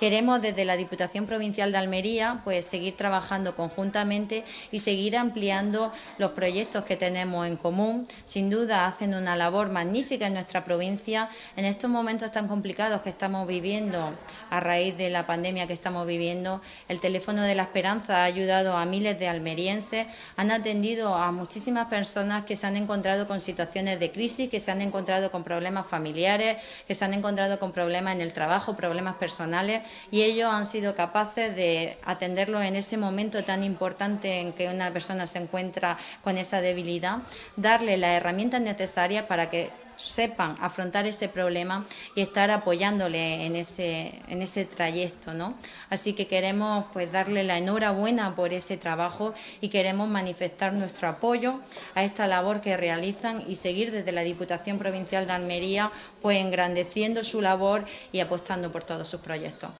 Queremos desde la Diputación Provincial de Almería pues seguir trabajando conjuntamente y seguir ampliando los proyectos que tenemos en común. Sin duda hacen una labor magnífica en nuestra provincia en estos momentos tan complicados que estamos viviendo a raíz de la pandemia que estamos viviendo. El teléfono de la esperanza ha ayudado a miles de almerienses, han atendido a muchísimas personas que se han encontrado con situaciones de crisis, que se han encontrado con problemas familiares, que se han encontrado con problemas en el trabajo, problemas personales, y ellos han sido capaces de atenderlos en ese momento tan importante en que una persona se encuentra con esa debilidad, darle las herramientas necesarias para que sepan afrontar ese problema y estar apoyándole en ese trayecto, ¿no? Así que queremos pues darle la enhorabuena por ese trabajo y queremos manifestar nuestro apoyo a esta labor que realizan y seguir desde la Diputación Provincial de Almería pues engrandeciendo su labor y apostando por todos sus proyectos.